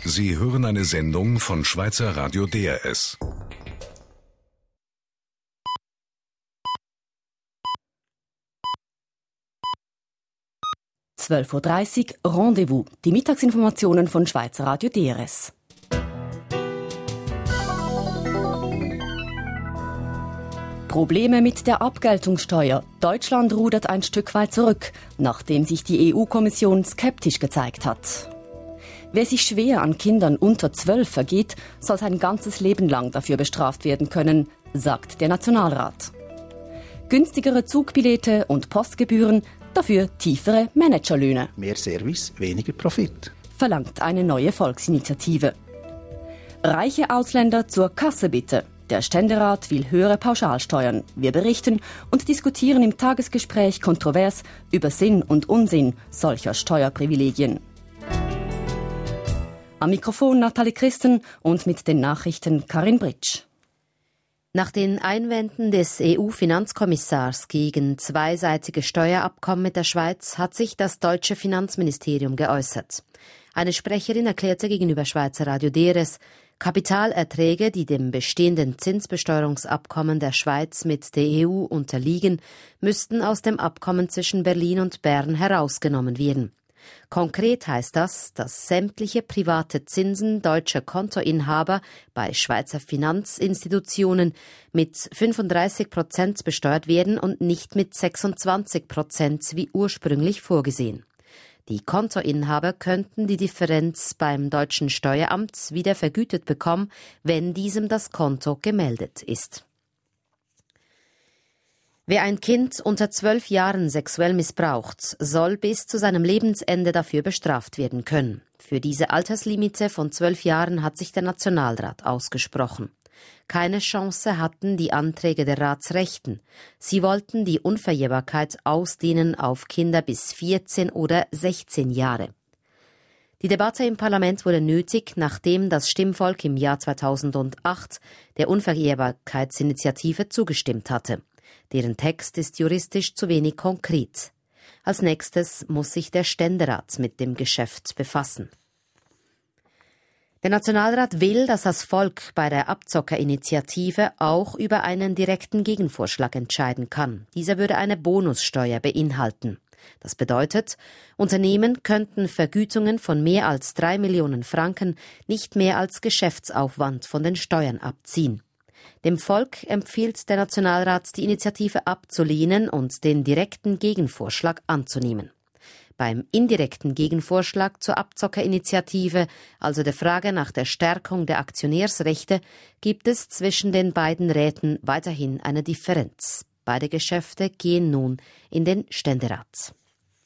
Sie hören eine Sendung von Schweizer Radio DRS. (12:30 Uhr) Rendezvous. Die Mittagsinformationen von Schweizer Radio DRS. Probleme mit der Abgeltungssteuer. Deutschland rudert ein Stück weit zurück, nachdem sich die EU-Kommission skeptisch gezeigt hat. Wer sich schwer an Kindern unter 12 vergeht, soll sein ganzes Leben lang dafür bestraft werden können, sagt der Nationalrat. Günstigere Zugbillette und Postgebühren, dafür tiefere Managerlöhne. Mehr Service, weniger Profit. Verlangt eine neue Volksinitiative. Reiche Ausländer zur Kasse bitte. Der Ständerat will höhere Pauschalsteuern. Wir berichten und diskutieren im Tagesgespräch kontrovers über Sinn und Unsinn solcher Steuerprivilegien. Am Mikrofon Nathalie Christen und mit den Nachrichten Karin Britsch. Nach den Einwänden des EU-Finanzkommissars gegen zweiseitige Steuerabkommen mit der Schweiz hat sich das deutsche Finanzministerium geäußert. Eine Sprecherin erklärte gegenüber Schweizer Radio DRS, Kapitalerträge, die dem bestehenden Zinsbesteuerungsabkommen der Schweiz mit der EU unterliegen, müssten aus dem Abkommen zwischen Berlin und Bern herausgenommen werden. Konkret heißt das, dass sämtliche private Zinsen deutscher Kontoinhaber bei Schweizer Finanzinstitutionen mit 35% besteuert werden und nicht mit 26% wie ursprünglich vorgesehen. Die Kontoinhaber könnten die Differenz beim deutschen Steueramt wieder vergütet bekommen, wenn diesem das Konto gemeldet ist. Wer ein Kind unter 12 Jahren sexuell missbraucht, soll bis zu seinem Lebensende dafür bestraft werden können. Für diese Alterslimite von 12 Jahren hat sich der Nationalrat ausgesprochen. Keine Chance hatten die Anträge der Ratsrechten. Sie wollten die Unverjährbarkeit ausdehnen auf Kinder bis 14 oder 16 Jahre. Die Debatte im Parlament wurde nötig, nachdem das Stimmvolk im Jahr 2008 der Unverjährbarkeitsinitiative zugestimmt hatte. Deren Text ist juristisch zu wenig konkret. Als nächstes muss sich der Ständerat mit dem Geschäft befassen. Der Nationalrat will, dass das Volk bei der Abzockerinitiative auch über einen direkten Gegenvorschlag entscheiden kann. Dieser würde eine Bonussteuer beinhalten. Das bedeutet, Unternehmen könnten Vergütungen von mehr als 3 Millionen Franken nicht mehr als Geschäftsaufwand von den Steuern abziehen. Dem Volk empfiehlt der Nationalrat, die Initiative abzulehnen und den direkten Gegenvorschlag anzunehmen. Beim indirekten Gegenvorschlag zur Abzockerinitiative, also der Frage nach der Stärkung der Aktionärsrechte, gibt es zwischen den beiden Räten weiterhin eine Differenz. Beide Geschäfte gehen nun in den Ständerat.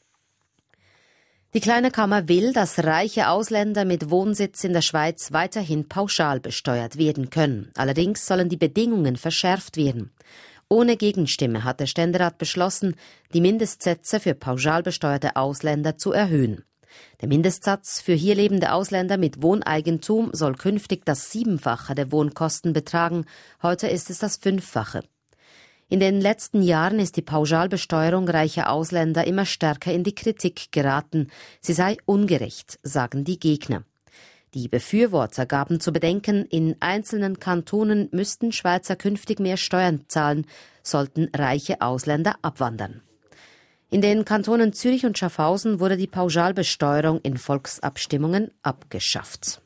Die Kleine Kammer will, dass reiche Ausländer mit Wohnsitz in der Schweiz weiterhin pauschal besteuert werden können. Allerdings sollen die Bedingungen verschärft werden. Ohne Gegenstimme hat der Ständerat beschlossen, die Mindestsätze für pauschal besteuerte Ausländer zu erhöhen. Der Mindestsatz für hier lebende Ausländer mit Wohneigentum soll künftig das 7-fache der Wohnkosten betragen. Heute ist es das 5-fache. In den letzten Jahren ist die Pauschalbesteuerung reicher Ausländer immer stärker in die Kritik geraten. Sie sei ungerecht, sagen die Gegner. Die Befürworter gaben zu bedenken, in einzelnen Kantonen müssten Schweizer künftig mehr Steuern zahlen, sollten reiche Ausländer abwandern. In den Kantonen Zürich und Schaffhausen wurde die Pauschalbesteuerung in Volksabstimmungen abgeschafft.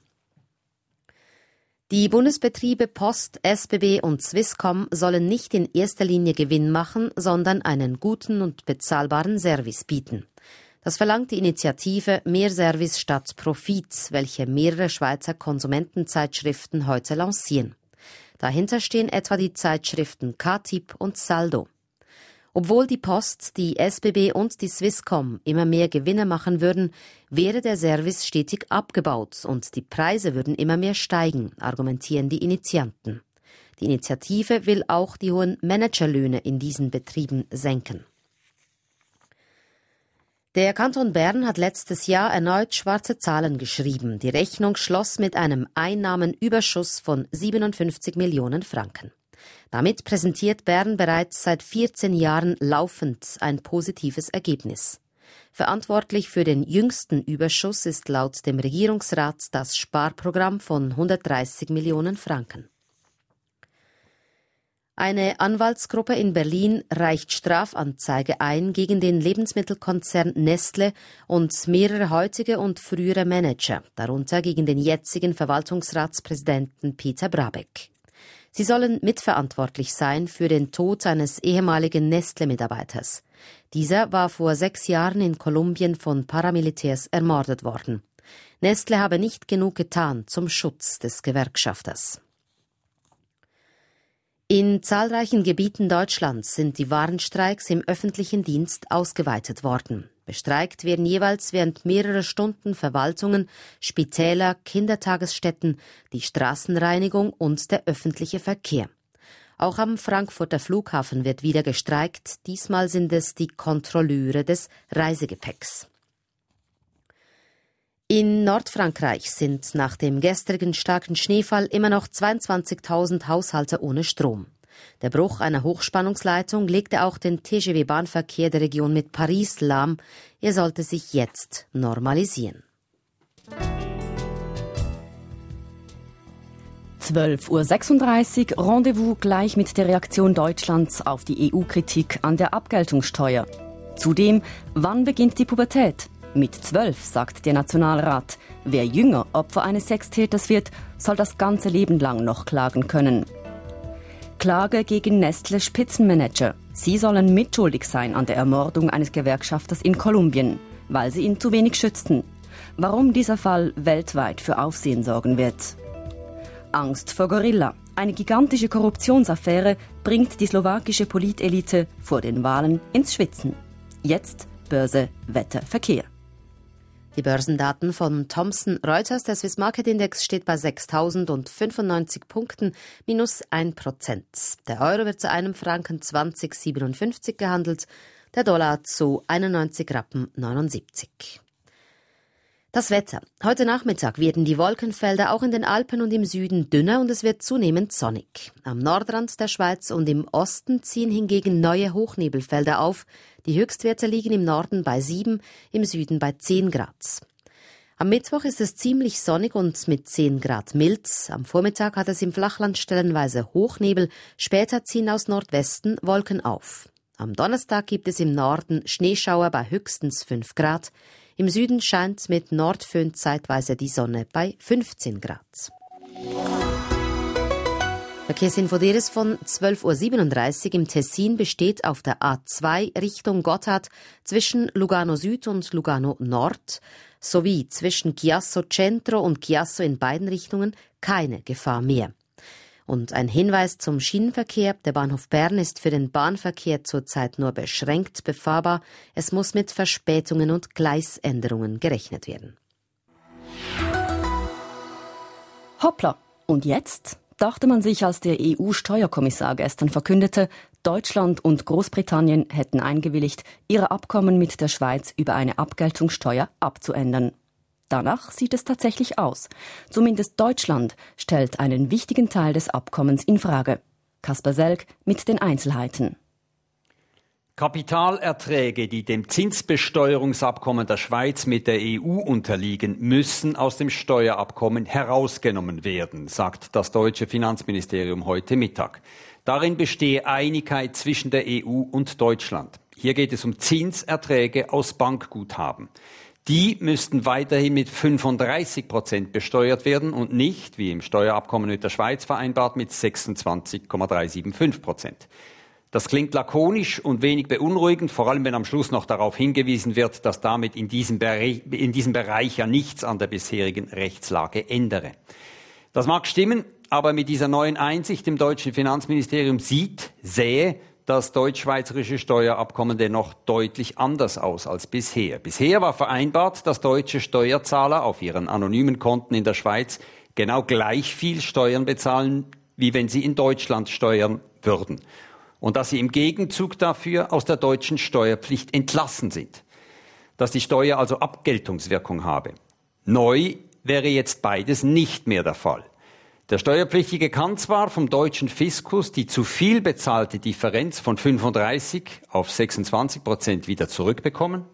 Die Bundesbetriebe Post, SBB und Swisscom sollen nicht in erster Linie Gewinn machen, sondern einen guten und bezahlbaren Service bieten. Das verlangt die Initiative Mehr Service statt Profit, welche mehrere Schweizer Konsumentenzeitschriften heute lancieren. Dahinter stehen etwa die Zeitschriften K-Tipp und Saldo. Obwohl die Post, die SBB und die Swisscom immer mehr Gewinne machen würden, wäre der Service stetig abgebaut und die Preise würden immer mehr steigen, argumentieren die Initianten. Die Initiative will auch die hohen Managerlöhne in diesen Betrieben senken. Der Kanton Bern hat letztes Jahr erneut schwarze Zahlen geschrieben. Die Rechnung schloss mit einem Einnahmenüberschuss von 57 Millionen Franken. Damit präsentiert Bern bereits seit 14 Jahren laufend ein positives Ergebnis. Verantwortlich für den jüngsten Überschuss ist laut dem Regierungsrat das Sparprogramm von 130 Millionen Franken. Eine Anwaltsgruppe in Berlin reicht Strafanzeige ein gegen den Lebensmittelkonzern Nestle und mehrere heutige und frühere Manager, darunter gegen den jetzigen Verwaltungsratspräsidenten Peter Brabeck. Sie sollen mitverantwortlich sein für den Tod eines ehemaligen Nestle-Mitarbeiters. Dieser war vor 6 Jahren in Kolumbien von Paramilitärs ermordet worden. Nestle habe nicht genug getan zum Schutz des Gewerkschafters. In zahlreichen Gebieten Deutschlands sind die Warnstreiks im öffentlichen Dienst ausgeweitet worden. Bestreikt werden jeweils während mehrerer Stunden Verwaltungen, Spitäler, Kindertagesstätten, die Straßenreinigung und der öffentliche Verkehr. Auch am Frankfurter Flughafen wird wieder gestreikt. Diesmal sind es die Kontrolleure des Reisegepäcks. In Nordfrankreich sind nach dem gestrigen starken Schneefall immer noch 22.000 Haushalte ohne Strom. Der Bruch einer Hochspannungsleitung legte auch den TGV-Bahnverkehr der Region mit Paris lahm. Er sollte sich jetzt normalisieren. 12.36 Uhr, Rendezvous gleich mit der Reaktion Deutschlands auf die EU-Kritik an der Abgeltungssteuer. Zudem, wann beginnt die Pubertät? Mit 12, sagt der Nationalrat. Wer jünger Opfer eines Sextäters wird, soll das ganze Leben lang noch klagen können. Klage gegen Nestle-Spitzenmanager. Sie sollen mitschuldig sein an der Ermordung eines Gewerkschafters in Kolumbien, weil sie ihn zu wenig schützten. Warum dieser Fall weltweit für Aufsehen sorgen wird. Angst vor Gorilla. Eine gigantische Korruptionsaffäre bringt die slowakische Politelite vor den Wahlen ins Schwitzen. Jetzt Börse, Wetter, Verkehr. Die Börsendaten von Thomson Reuters, der Swiss Market Index steht bei 6.095 Punkten, minus 1%. Der Euro wird zu einem Franken 20,57 gehandelt, der Dollar zu 91,79 Rappen. Das Wetter. Heute Nachmittag werden die Wolkenfelder auch in den Alpen und im Süden dünner und es wird zunehmend sonnig. Am Nordrand der Schweiz und im Osten ziehen hingegen neue Hochnebelfelder auf. Die Höchstwerte liegen im Norden bei 7, im Süden bei 10 Grad. Am Mittwoch ist es ziemlich sonnig und mit 10 Grad mild. Am Vormittag hat es im Flachland stellenweise Hochnebel. Später ziehen aus Nordwesten Wolken auf. Am Donnerstag gibt es im Norden Schneeschauer bei höchstens 5 Grad. Im Süden scheint mit Nordföhn zeitweise die Sonne bei 15 Grad. Verkehrsinfo DERES von 12.37 Uhr im Tessin besteht auf der A2 Richtung Gotthard zwischen Lugano Süd und Lugano Nord sowie zwischen Chiasso Centro und Chiasso in beiden Richtungen keine Gefahr mehr. Und ein Hinweis zum Schienenverkehr. Der Bahnhof Bern ist für den Bahnverkehr zurzeit nur beschränkt befahrbar. Es muss mit Verspätungen und Gleisänderungen gerechnet werden. Hoppla, und jetzt? Dachte man sich, als der EU-Steuerkommissar gestern verkündete, Deutschland und Großbritannien hätten eingewilligt, ihre Abkommen mit der Schweiz über eine Abgeltungssteuer abzuändern. Danach sieht es tatsächlich aus. Zumindest Deutschland stellt einen wichtigen Teil des Abkommens in Frage. Kasper Selk mit den Einzelheiten. Kapitalerträge, die dem Zinsbesteuerungsabkommen der Schweiz mit der EU unterliegen, müssen aus dem Steuerabkommen herausgenommen werden, sagt das deutsche Finanzministerium heute Mittag. Darin bestehe Einigkeit zwischen der EU und Deutschland. Hier geht es um Zinserträge aus Bankguthaben. Die müssten weiterhin mit 35% besteuert werden und nicht, wie im Steuerabkommen mit der Schweiz vereinbart, mit 26,375%. Das klingt lakonisch und wenig beunruhigend, vor allem wenn am Schluss noch darauf hingewiesen wird, dass damit in diesem Bereich ja nichts an der bisherigen Rechtslage ändere. Das mag stimmen, aber mit dieser neuen Einsicht im deutschen Finanzministerium sähe das deutsch-schweizerische Steuerabkommen dennoch deutlich anders aus als bisher. Bisher war vereinbart, dass deutsche Steuerzahler auf ihren anonymen Konten in der Schweiz genau gleich viel Steuern bezahlen, wie wenn sie in Deutschland steuern würden. Und dass sie im Gegenzug dafür aus der deutschen Steuerpflicht entlassen sind. Dass die Steuer also Abgeltungswirkung habe. Neu wäre jetzt beides nicht mehr der Fall. Der Steuerpflichtige kann zwar vom deutschen Fiskus die zu viel bezahlte Differenz von 35 auf 26% wieder zurückbekommen,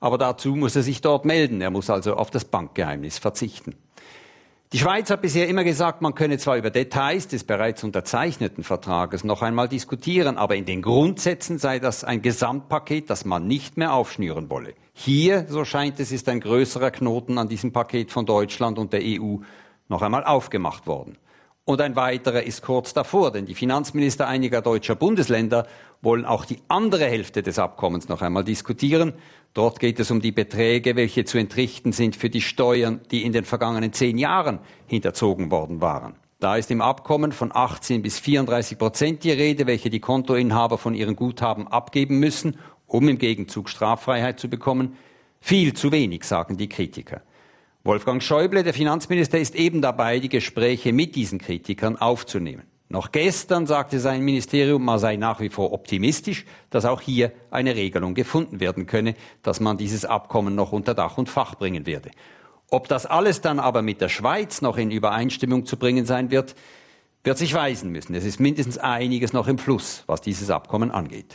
aber dazu muss er sich dort melden. Er muss also auf das Bankgeheimnis verzichten. Die Schweiz hat bisher immer gesagt, man könne zwar über Details des bereits unterzeichneten Vertrages noch einmal diskutieren, aber in den Grundsätzen sei das ein Gesamtpaket, das man nicht mehr aufschnüren wolle. Hier, so scheint es, ist ein größerer Knoten an diesem Paket von Deutschland und der EU noch einmal aufgemacht worden. Und ein weiterer ist kurz davor, denn die Finanzminister einiger deutscher Bundesländer wollen auch die andere Hälfte des Abkommens noch einmal diskutieren. Dort geht es um die Beträge, welche zu entrichten sind für die Steuern, die in den vergangenen 10 Jahren hinterzogen worden waren. Da ist im Abkommen von 18 bis 34% die Rede, welche die Kontoinhaber von ihren Guthaben abgeben müssen, um im Gegenzug Straffreiheit zu bekommen. Viel zu wenig, sagen die Kritiker. Wolfgang Schäuble, der Finanzminister, ist eben dabei, die Gespräche mit diesen Kritikern aufzunehmen. Noch gestern sagte sein Ministerium, man sei nach wie vor optimistisch, dass auch hier eine Regelung gefunden werden könne, dass man dieses Abkommen noch unter Dach und Fach bringen werde. Ob das alles dann aber mit der Schweiz noch in Übereinstimmung zu bringen sein wird, wird sich weisen müssen. Es ist mindestens einiges noch im Fluss, was dieses Abkommen angeht.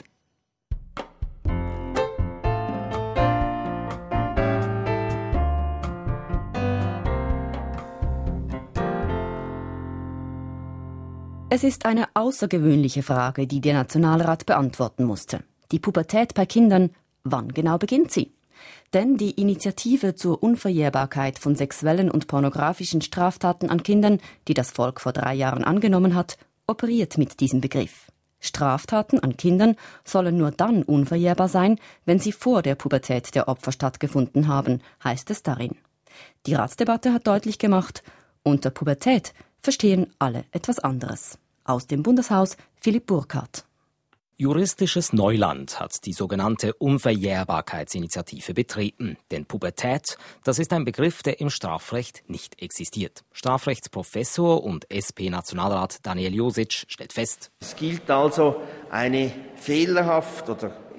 Es ist eine außergewöhnliche Frage, die der Nationalrat beantworten musste. Die Pubertät bei Kindern, wann genau beginnt sie? Denn die Initiative zur Unverjährbarkeit von sexuellen und pornografischen Straftaten an Kindern, die das Volk vor 3 Jahren angenommen hat, operiert mit diesem Begriff. Straftaten an Kindern sollen nur dann unverjährbar sein, wenn sie vor der Pubertät der Opfer stattgefunden haben, heißt es darin. Die Ratsdebatte hat deutlich gemacht, unter Pubertät verstehen alle etwas anderes. Aus dem Bundeshaus Philipp Burkhardt. Juristisches Neuland hat die sogenannte Unverjährbarkeitsinitiative betreten. Denn Pubertät, das ist ein Begriff, der im Strafrecht nicht existiert. Strafrechtsprofessor und SP-Nationalrat Daniel Josic stellt fest: Es gilt also eine fehlerhaft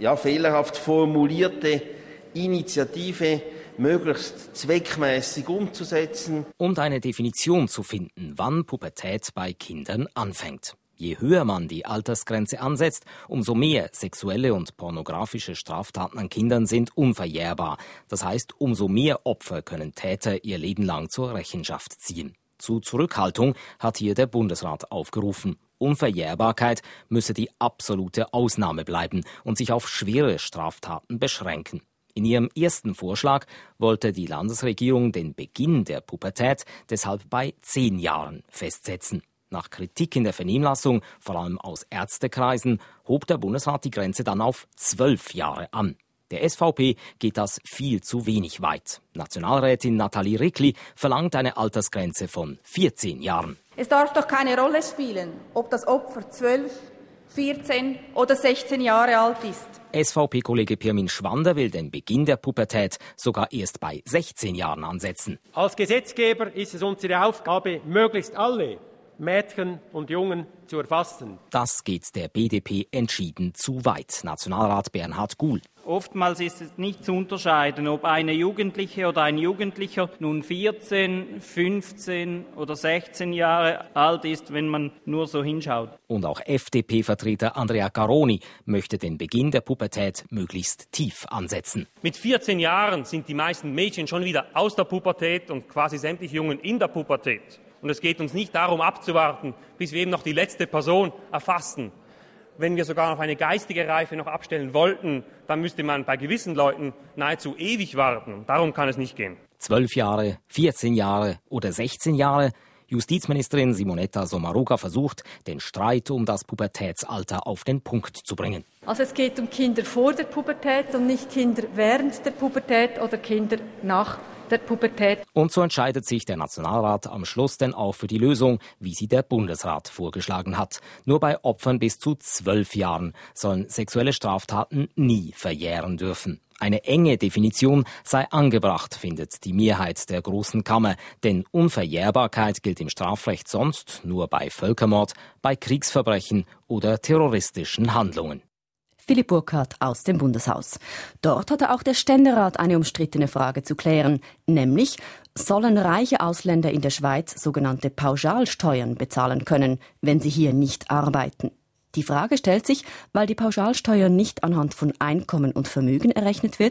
formulierte Initiative möglichst zweckmäßig umzusetzen. Und eine Definition zu finden, wann Pubertät bei Kindern anfängt. Je höher man die Altersgrenze ansetzt, umso mehr sexuelle und pornografische Straftaten an Kindern sind unverjährbar. Das heißt, umso mehr Opfer können Täter ihr Leben lang zur Rechenschaft ziehen. Zu Zurückhaltung hat hier der Bundesrat aufgerufen. Unverjährbarkeit müsse die absolute Ausnahme bleiben und sich auf schwere Straftaten beschränken. In ihrem ersten Vorschlag wollte die Landesregierung den Beginn der Pubertät deshalb bei 10 Jahren festsetzen. Nach Kritik in der Vernehmlassung, vor allem aus Ärztekreisen, hob der Bundesrat die Grenze dann auf 12 Jahre an. Der SVP geht das viel zu wenig weit. Nationalrätin Nathalie Rickli verlangt eine Altersgrenze von 14 Jahren. Es darf doch keine Rolle spielen, ob das Opfer 12, 14 oder 16 Jahre alt ist. SVP-Kollege Pirmin Schwander will den Beginn der Pubertät sogar erst bei 16 Jahren ansetzen. Als Gesetzgeber ist es unsere Aufgabe, möglichst alle Mädchen und Jungen zu erfassen. Das geht der BDP entschieden zu weit. Nationalrat Bernhard Guhl. Oftmals ist es nicht zu unterscheiden, ob eine Jugendliche oder ein Jugendlicher nun 14, 15 oder 16 Jahre alt ist, wenn man nur so hinschaut. Und auch FDP-Vertreter Andrea Caroni möchte den Beginn der Pubertät möglichst tief ansetzen. Mit 14 Jahren sind die meisten Mädchen schon wieder aus der Pubertät und quasi sämtliche Jungen in der Pubertät. Und es geht uns nicht darum, abzuwarten, bis wir eben noch die letzte Person erfassen. Wenn wir sogar auf eine geistige Reife noch abstellen wollten, dann müsste man bei gewissen Leuten nahezu ewig warten. Darum kann es nicht gehen. 12 Jahre, 14 Jahre oder 16 Jahre? Justizministerin Simonetta Sommaruga versucht, den Streit um das Pubertätsalter auf den Punkt zu bringen. Also es geht um Kinder vor der Pubertät und nicht Kinder während der Pubertät oder Kinder nach der Pubertät. Und so entscheidet sich der Nationalrat am Schluss denn auch für die Lösung, wie sie der Bundesrat vorgeschlagen hat. Nur bei Opfern bis zu 12 Jahren sollen sexuelle Straftaten nie verjähren dürfen. Eine enge Definition sei angebracht, findet die Mehrheit der Großen Kammer. Denn Unverjährbarkeit gilt im Strafrecht sonst nur bei Völkermord, bei Kriegsverbrechen oder terroristischen Handlungen. Philipp Burkhardt aus dem Bundeshaus. Dort hatte auch der Ständerat eine umstrittene Frage zu klären, nämlich sollen reiche Ausländer in der Schweiz sogenannte Pauschalsteuern bezahlen können, wenn sie hier nicht arbeiten. Die Frage stellt sich, weil die Pauschalsteuer nicht anhand von Einkommen und Vermögen errechnet wird,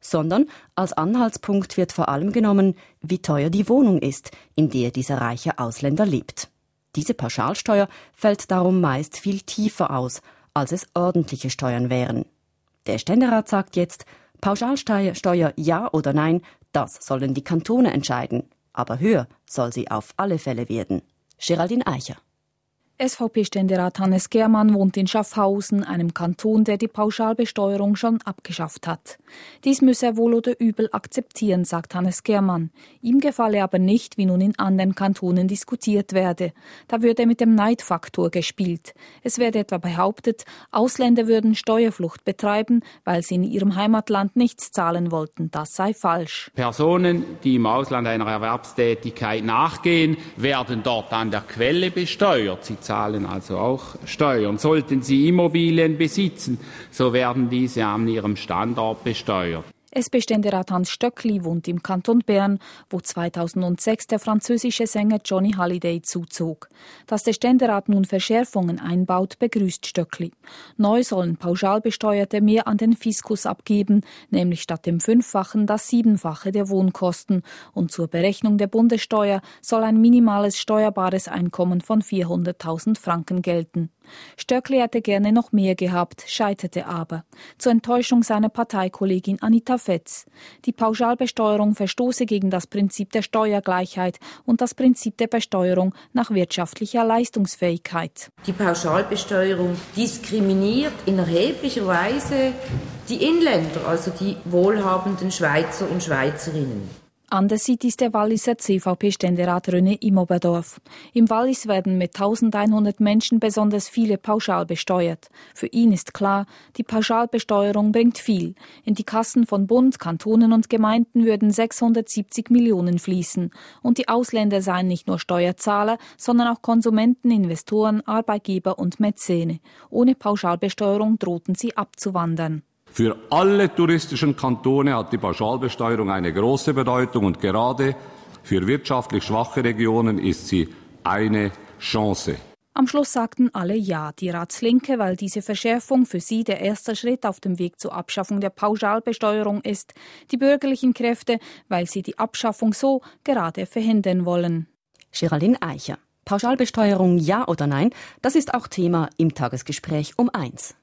sondern als Anhaltspunkt wird vor allem genommen, wie teuer die Wohnung ist, in der dieser reiche Ausländer lebt. Diese Pauschalsteuer fällt darum meist viel tiefer aus, als es ordentliche Steuern wären. Der Ständerat sagt jetzt, Pauschalsteuer ja oder nein, das sollen die Kantone entscheiden. Aber höher soll sie auf alle Fälle werden. Geraldine Eicher. SVP-Ständerat Hannes Germann wohnt in Schaffhausen, einem Kanton, der die Pauschalbesteuerung schon abgeschafft hat. Dies müsse er wohl oder übel akzeptieren, sagt Hannes Germann. Ihm gefalle aber nicht, wie nun in anderen Kantonen diskutiert werde. Da würde mit dem Neidfaktor gespielt. Es werde etwa behauptet, Ausländer würden Steuerflucht betreiben, weil sie in ihrem Heimatland nichts zahlen wollten. Das sei falsch. Personen, die im Ausland einer Erwerbstätigkeit nachgehen, werden dort an der Quelle besteuert. Sie zahlen also auch Steuern. Sollten sie Immobilien besitzen, so werden diese an ihrem Standort besteuert. SP-Ständerat Hans Stöckli wohnt im Kanton Bern, wo 2006 der französische Sänger Johnny Hallyday zuzog. Dass der Ständerat nun Verschärfungen einbaut, begrüßt Stöckli. Neu sollen Pauschalbesteuerte mehr an den Fiskus abgeben, nämlich statt dem 5-fachen das 7-fache der Wohnkosten. Und zur Berechnung der Bundessteuer soll ein minimales steuerbares Einkommen von 400.000 Franken gelten. Stöckli hätte gerne noch mehr gehabt, scheiterte aber. Zur Enttäuschung seiner Parteikollegin Anita Fetz. Die Pauschalbesteuerung verstoße gegen das Prinzip der Steuergleichheit und das Prinzip der Besteuerung nach wirtschaftlicher Leistungsfähigkeit. Die Pauschalbesteuerung diskriminiert in erheblicher Weise die Inländer, also die wohlhabenden Schweizer und Schweizerinnen. Anders sieht dies der Walliser CVP-Ständerat René Imoberdorf. Im Wallis werden mit 1100 Menschen besonders viele pauschal besteuert. Für ihn ist klar, die Pauschalbesteuerung bringt viel. In die Kassen von Bund, Kantonen und Gemeinden würden 670 Millionen fließen. Und die Ausländer seien nicht nur Steuerzahler, sondern auch Konsumenten, Investoren, Arbeitgeber und Mäzene. Ohne Pauschalbesteuerung drohten sie abzuwandern. Für alle touristischen Kantone hat die Pauschalbesteuerung eine große Bedeutung und gerade für wirtschaftlich schwache Regionen ist sie eine Chance. Am Schluss sagten alle Ja, die Ratslinke, weil diese Verschärfung für sie der erste Schritt auf dem Weg zur Abschaffung der Pauschalbesteuerung ist, die bürgerlichen Kräfte, weil sie die Abschaffung so gerade verhindern wollen. Geraldine Eicher. Pauschalbesteuerung ja oder nein, das ist auch Thema im Tagesgespräch um 1.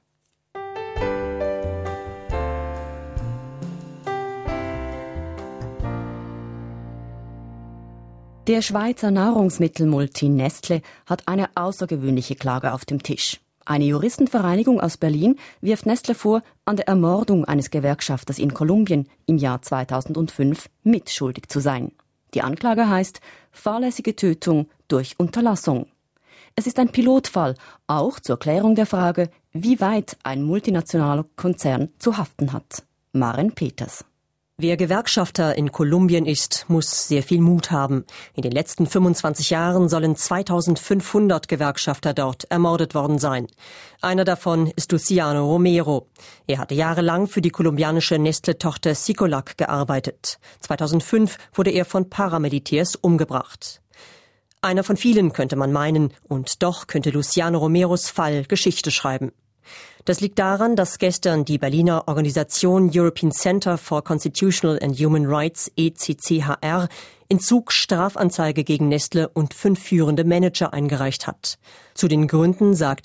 Der Schweizer Nahrungsmittelmulti Nestle hat eine außergewöhnliche Klage auf dem Tisch. Eine Juristenvereinigung aus Berlin wirft Nestle vor, an der Ermordung eines Gewerkschafters in Kolumbien im Jahr 2005 mitschuldig zu sein. Die Anklage heißt fahrlässige Tötung durch Unterlassung. Es ist ein Pilotfall, auch zur Klärung der Frage, wie weit ein multinationaler Konzern zu haften hat. Maren Peters. Wer Gewerkschafter in Kolumbien ist, muss sehr viel Mut haben. In den letzten 25 Jahren sollen 2500 Gewerkschafter dort ermordet worden sein. Einer davon ist Luciano Romero. Er hatte jahrelang für die kolumbianische Nestle-Tochter Sicolac gearbeitet. 2005 wurde er von Paramilitärs umgebracht. Einer von vielen könnte man meinen, und doch könnte Luciano Romeros Fall Geschichte schreiben. Das liegt daran, dass gestern die Berliner Organisation European Center for Constitutional and Human Rights, ECCHR, in Zug Strafanzeige gegen Nestle und 5 führende Manager eingereicht hat. Zu den Gründen sagt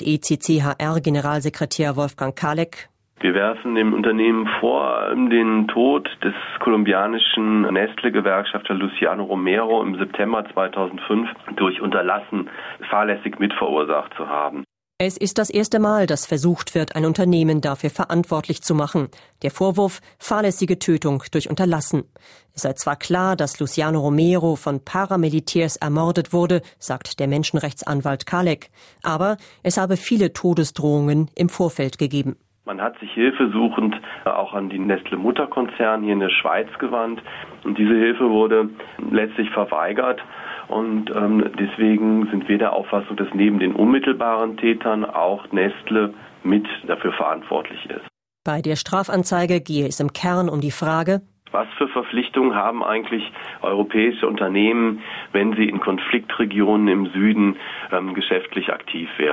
ECCHR-Generalsekretär Wolfgang Kalek: Wir werfen dem Unternehmen vor, den Tod des kolumbianischen Nestle-Gewerkschafters Luciano Romero im September 2005 durch Unterlassen fahrlässig mitverursacht zu haben. Es ist das erste Mal, dass versucht wird, ein Unternehmen dafür verantwortlich zu machen. Der Vorwurf: fahrlässige Tötung durch Unterlassen. Es sei zwar klar, dass Luciano Romero von Paramilitärs ermordet wurde, sagt der Menschenrechtsanwalt Kalek, aber es habe viele Todesdrohungen im Vorfeld gegeben. Man hat sich hilfesuchend auch an die Nestle-Mutterkonzern hier in der Schweiz gewandt und diese Hilfe wurde letztlich verweigert. Und deswegen sind wir der Auffassung, dass neben den unmittelbaren Tätern auch Nestle mit dafür verantwortlich ist. Bei der Strafanzeige gehe es im Kern um die Frage: Was für Verpflichtungen haben eigentlich europäische Unternehmen, wenn sie in Konfliktregionen im Süden geschäftlich aktiv werden?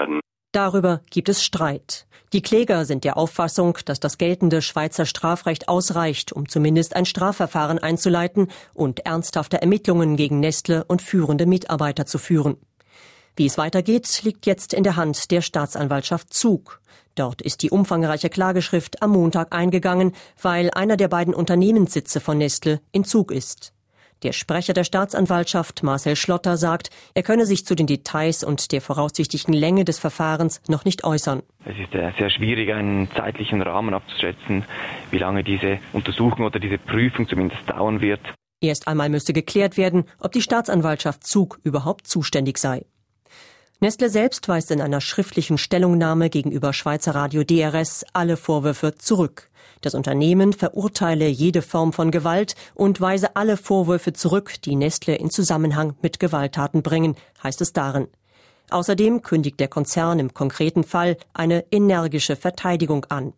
Darüber gibt es Streit. Die Kläger sind der Auffassung, dass das geltende Schweizer Strafrecht ausreicht, um zumindest ein Strafverfahren einzuleiten und ernsthafte Ermittlungen gegen Nestle und führende Mitarbeiter zu führen. Wie es weitergeht, liegt jetzt in der Hand der Staatsanwaltschaft Zug. Dort ist die umfangreiche Klageschrift am Montag eingegangen, weil einer der beiden Unternehmenssitze von Nestle in Zug ist. Der Sprecher der Staatsanwaltschaft, Marcel Schlotter, sagt, er könne sich zu den Details und der voraussichtlichen Länge des Verfahrens noch nicht äußern. Es ist sehr schwierig, einen zeitlichen Rahmen abzuschätzen, wie lange diese Untersuchung oder diese Prüfung zumindest dauern wird. Erst einmal müsste geklärt werden, ob die Staatsanwaltschaft Zug überhaupt zuständig sei. Nestle selbst weist in einer schriftlichen Stellungnahme gegenüber Schweizer Radio DRS alle Vorwürfe zurück. Das Unternehmen verurteile jede Form von Gewalt und weise alle Vorwürfe zurück, die Nestle in Zusammenhang mit Gewalttaten bringen, heißt es darin. Außerdem kündigt der Konzern im konkreten Fall eine energische Verteidigung an.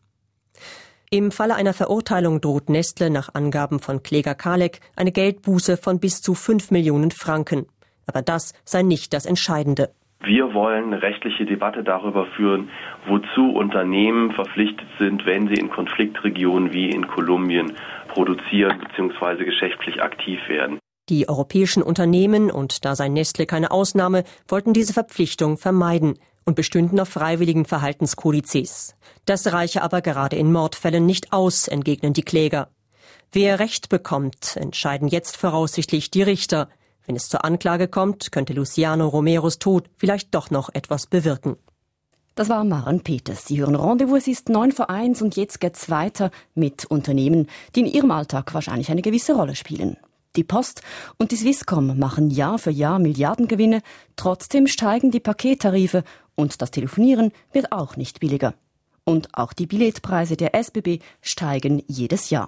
Im Falle einer Verurteilung droht Nestle nach Angaben von Kläger Kalek eine Geldbuße von bis zu 5 Millionen Franken. Aber das sei nicht das Entscheidende. Wir wollen eine rechtliche Debatte darüber führen, wozu Unternehmen verpflichtet sind, wenn sie in Konfliktregionen wie in Kolumbien produzieren bzw. geschäftlich aktiv werden. Die europäischen Unternehmen, und da sei Nestle keine Ausnahme, wollten diese Verpflichtung vermeiden und bestünden auf freiwilligen Verhaltenskodizes. Das reiche aber gerade in Mordfällen nicht aus, entgegnen die Kläger. Wer Recht bekommt, entscheiden jetzt voraussichtlich die Richter. Wenn es zur Anklage kommt, könnte Luciano Romeros Tod vielleicht doch noch etwas bewirken. Das war Maren Peters. Sie hören Rendezvous, es ist 9:01 und jetzt geht's weiter mit Unternehmen, die in ihrem Alltag wahrscheinlich eine gewisse Rolle spielen. Die Post und die Swisscom machen Jahr für Jahr Milliardengewinne, trotzdem steigen die Pakettarife und das Telefonieren wird auch nicht billiger. Und auch die Billetpreise der SBB steigen jedes Jahr.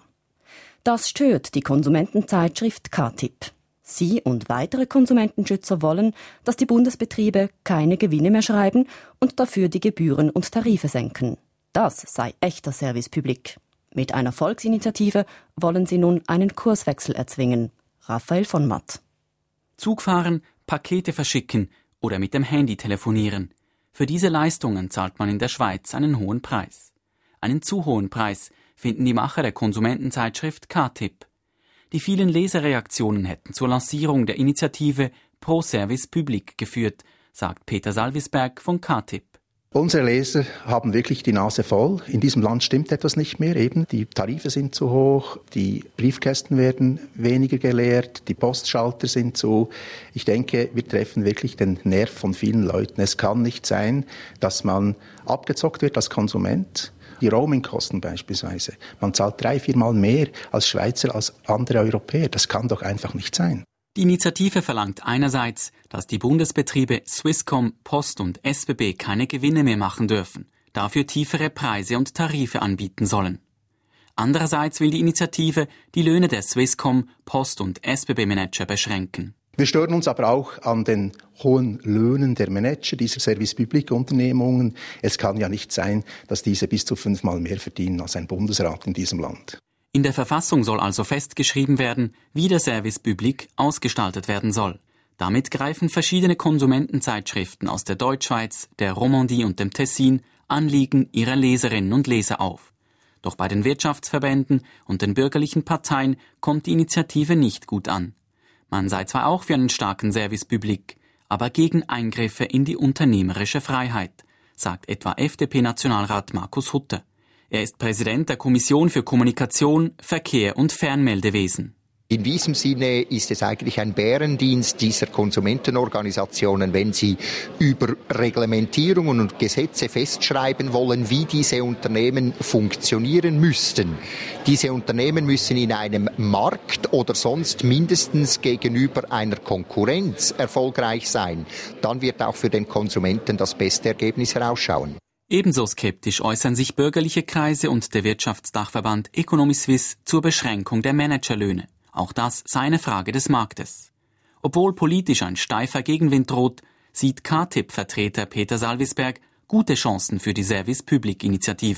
Das stört die Konsumentenzeitschrift K-Tipp. Sie und weitere Konsumentenschützer wollen, dass die Bundesbetriebe keine Gewinne mehr schreiben und dafür die Gebühren und Tarife senken. Das sei echter Service Public. Mit einer Volksinitiative wollen sie nun einen Kurswechsel erzwingen. Raphael von Matt. Zug fahren, Pakete verschicken oder mit dem Handy telefonieren. Für diese Leistungen zahlt man in der Schweiz einen hohen Preis. Einen zu hohen Preis finden die Macher der Konsumentenzeitschrift K-Tipp. Die vielen Lesereaktionen hätten zur Lancierung der Initiative Pro Service Public geführt, sagt Peter Salvisberg von K-Tipp. Unsere Leser haben wirklich die Nase voll. In diesem Land stimmt etwas nicht mehr. Eben, die Tarife sind zu hoch, die Briefkästen werden weniger geleert, die Postschalter sind zu. Ich denke, wir treffen wirklich den Nerv von vielen Leuten. Es kann nicht sein, dass man abgezockt wird als Konsument. Die Roamingkosten beispielsweise. Man zahlt 3-4 Mal mehr als Schweizer als andere Europäer. Das kann doch einfach nicht sein. Die Initiative verlangt einerseits, dass die Bundesbetriebe Swisscom, Post und SBB keine Gewinne mehr machen dürfen, dafür tiefere Preise und Tarife anbieten sollen. Andererseits will die Initiative die Löhne der Swisscom, Post und SBB-Manager beschränken. Wir stören uns aber auch an den hohen Löhnen der Manager dieser Service-Public-Unternehmungen. Es kann ja nicht sein, dass diese bis zu 5-mal mehr verdienen als ein Bundesrat in diesem Land. In der Verfassung soll also festgeschrieben werden, wie der Service Public ausgestaltet werden soll. Damit greifen verschiedene Konsumentenzeitschriften aus der Deutschschweiz, der Romandie und dem Tessin Anliegen ihrer Leserinnen und Leser auf. Doch bei den Wirtschaftsverbänden und den bürgerlichen Parteien kommt die Initiative nicht gut an. Man sei zwar auch für einen starken Service Public, aber gegen Eingriffe in die unternehmerische Freiheit, sagt etwa FDP-Nationalrat Markus Hutter. Er ist Präsident der Kommission für Kommunikation, Verkehr und Fernmeldewesen. In diesem Sinne ist es eigentlich ein Bärendienst dieser Konsumentenorganisationen, wenn sie über Reglementierungen und Gesetze festschreiben wollen, wie diese Unternehmen funktionieren müssten. Diese Unternehmen müssen in einem Markt oder sonst mindestens gegenüber einer Konkurrenz erfolgreich sein. Dann wird auch für den Konsumenten das beste Ergebnis herausschauen. Ebenso skeptisch äußern sich bürgerliche Kreise und der Wirtschaftsdachverband Economy-Suisse zur Beschränkung der Managerlöhne. Auch das sei eine Frage des Marktes. Obwohl politisch ein steifer Gegenwind droht, sieht K-Tipp-Vertreter Peter Salvisberg gute Chancen für die Service-Public-Initiative.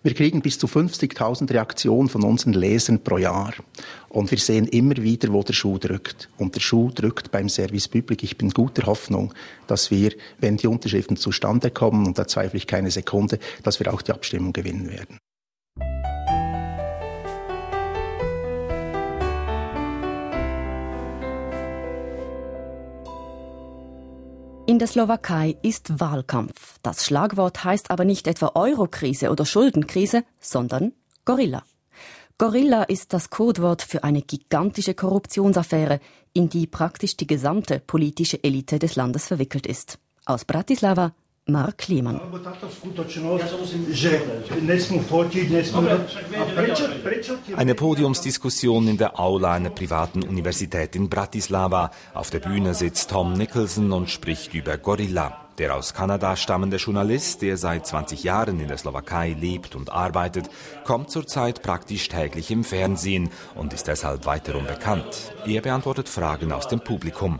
Wir kriegen bis zu 50.000 Reaktionen von unseren Lesern pro Jahr. Und wir sehen immer wieder, wo der Schuh drückt. Und der Schuh drückt beim Service Public. Ich bin guter Hoffnung, dass wir, wenn die Unterschriften zustande kommen, und da zweifle ich keine Sekunde, dass wir auch die Abstimmung gewinnen werden. In der Slowakei ist Wahlkampf. Das Schlagwort heißt aber nicht etwa Eurokrise oder Schuldenkrise, sondern Gorilla. Gorilla ist das Codewort für eine gigantische Korruptionsaffäre, in die praktisch die gesamte politische Elite des Landes verwickelt ist. Aus Bratislava, Mark Lehmann. Eine Podiumsdiskussion in der Aula einer privaten Universität in Bratislava. Auf der Bühne sitzt Tom Nicholson und spricht über Gorilla. Der aus Kanada stammende Journalist, der seit 20 Jahren in der Slowakei lebt und arbeitet, kommt zurzeit praktisch täglich im Fernsehen und ist deshalb weiterum bekannt. Er beantwortet Fragen aus dem Publikum.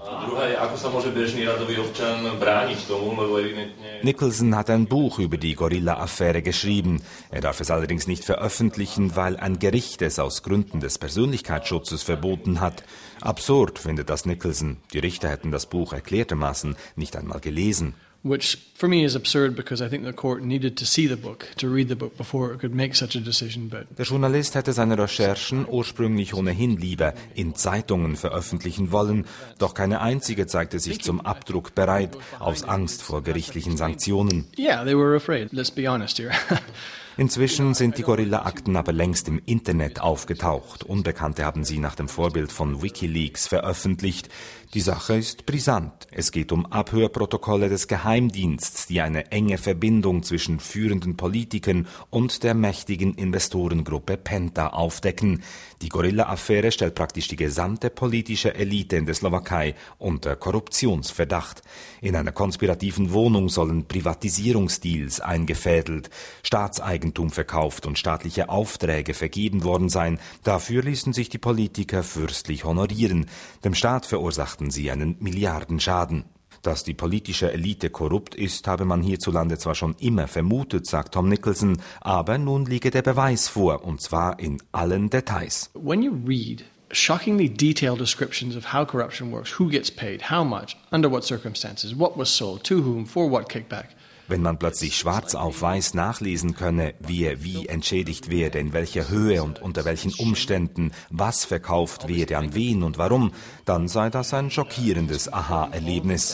Nicholson hat ein Buch über die Gorilla-Affäre geschrieben. Er darf es allerdings nicht veröffentlichen, weil ein Gericht es aus Gründen des Persönlichkeitsschutzes verboten hat. Absurd findet das Nicholson. Die Richter hätten das Buch erklärtermaßen nicht einmal gelesen. Which for me is absurd because I think the court needed to see the book, to read the book before it could make such a decision. But der Journalist hätte seine Recherchen ursprünglich ohnehin lieber in Zeitungen veröffentlichen wollen, doch keine einzige zeigte sich zum Abdruck bereit, aus Angst vor gerichtlichen Sanktionen. Yeah, they were afraid. Let's be honest here. Inzwischen sind die Gorilla-Akten aber längst im Internet aufgetaucht. Unbekannte haben sie nach dem Vorbild von WikiLeaks veröffentlicht. Die Sache ist brisant. Es geht um Abhörprotokolle des Geheimdienstes, die eine enge Verbindung zwischen führenden Politikern und der mächtigen Investorengruppe Penta aufdecken. Die Gorilla-Affäre stellt praktisch die gesamte politische Elite in der Slowakei unter Korruptionsverdacht. In einer konspirativen Wohnung sollen Privatisierungsdeals eingefädelt, Staatseigentum verkauft und staatliche Aufträge vergeben worden sein. Dafür ließen sich die Politiker fürstlich honorieren. Dem Staat verursachten sie einen Milliardenschaden. Dass die politische Elite korrupt ist, habe man hierzulande zwar schon immer vermutet, sagt Tom Nicholson, aber nun liege der Beweis vor, und zwar in allen Details. When you read shockingly detailed descriptions of how corruption works, who gets paid, how much, under what circumstances, what was sold, to whom, for what kickback. Wenn man plötzlich schwarz auf weiß nachlesen könne, wer wie entschädigt werde, in welcher Höhe und unter welchen Umständen, was verkauft werde, an wen und warum, dann sei das ein schockierendes Aha-Erlebnis.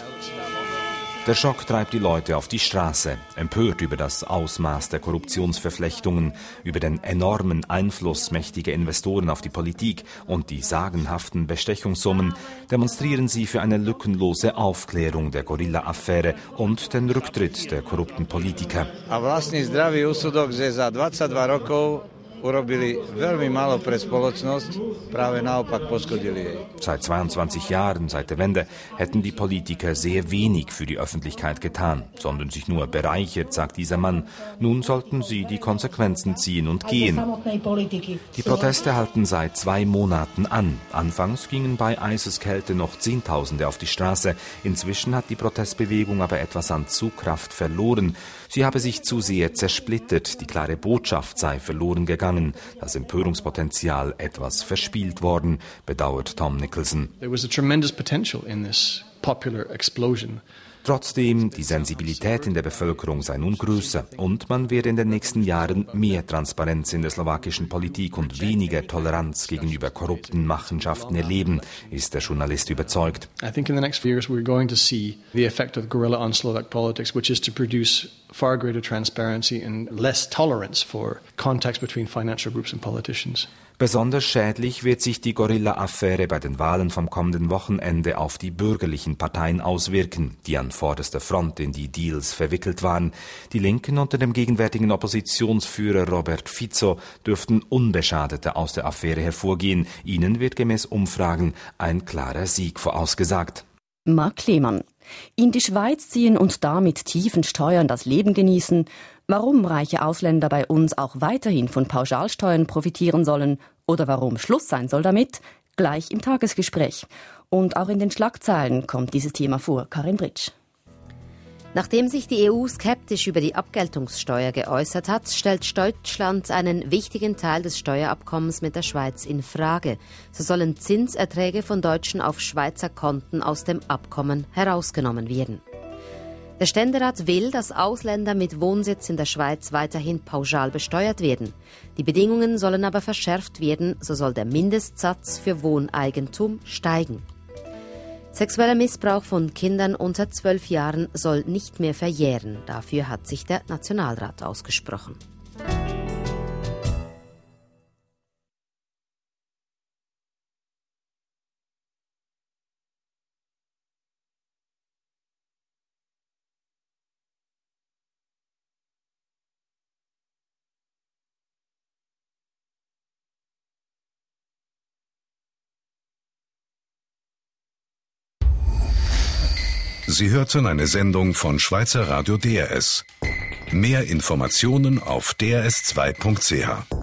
Der Schock treibt die Leute auf die Straße, empört über das Ausmaß der Korruptionsverflechtungen, über den enormen Einfluss mächtiger Investoren auf die Politik und die sagenhaften Bestechungssummen, demonstrieren sie für eine lückenlose Aufklärung der Gorilla-Affäre und den Rücktritt der korrupten Politiker. A vlastný zdravý úsudok, že za 22 rokov urobili veľmi málo pre spoločnosť, práve naopak poškodili jej. Seit 22 Jahren, seit der Wende, hätten die Politiker sehr wenig für die Öffentlichkeit getan, sondern sich nur bereichert, sagt dieser Mann. Nun sollten sie die Konsequenzen ziehen und gehen. Die Proteste halten seit 2 Monaten an. Anfangs gingen bei Eiseskälte noch Zehntausende auf die Straße. Inzwischen hat die Protestbewegung aber etwas an Zugkraft verloren. Sie habe sich zu sehr zersplittert, die klare Botschaft sei verloren gegangen, das Empörungspotenzial etwas verspielt worden, bedauert Tom Nicholson. There was a tremendous potential in this popular explosion. Trotzdem, die Sensibilität in der Bevölkerung sei nun größer und man werde in den nächsten Jahren mehr Transparenz in der slowakischen Politik und weniger Toleranz gegenüber korrupten Machenschaften erleben, ist der Journalist überzeugt. I think in the next few years we're going to see the effect of guerrilla on Slovak politics, which is to produce far greater transparency and less tolerance for contacts between financial groups and politicians. Besonders schädlich wird sich die Gorilla-Affäre bei den Wahlen vom kommenden Wochenende auf die bürgerlichen Parteien auswirken, die an vorderster Front in die Deals verwickelt waren. Die Linken unter dem gegenwärtigen Oppositionsführer Robert Fico dürften Unbeschadete aus der Affäre hervorgehen. Ihnen wird gemäß Umfragen ein klarer Sieg vorausgesagt. Mark Lehmann. In die Schweiz ziehen und da mit tiefen Steuern das Leben genießen. Warum reiche Ausländer bei uns auch weiterhin von Pauschalsteuern profitieren sollen oder warum Schluss sein soll damit, gleich im Tagesgespräch. Und auch in den Schlagzeilen kommt dieses Thema vor. Karin Britsch. Nachdem sich die EU skeptisch über die Abgeltungssteuer geäußert hat, stellt Deutschland einen wichtigen Teil des Steuerabkommens mit der Schweiz in Frage. So sollen Zinserträge von Deutschen auf Schweizer Konten aus dem Abkommen herausgenommen werden. Der Ständerat will, dass Ausländer mit Wohnsitz in der Schweiz weiterhin pauschal besteuert werden. Die Bedingungen sollen aber verschärft werden, so soll der Mindestsatz für Wohneigentum steigen. Sexueller Missbrauch von Kindern unter 12 Jahren soll nicht mehr verjähren. Dafür hat sich der Nationalrat ausgesprochen. Sie hörten eine Sendung von Schweizer Radio DRS. Mehr Informationen auf drs2.ch.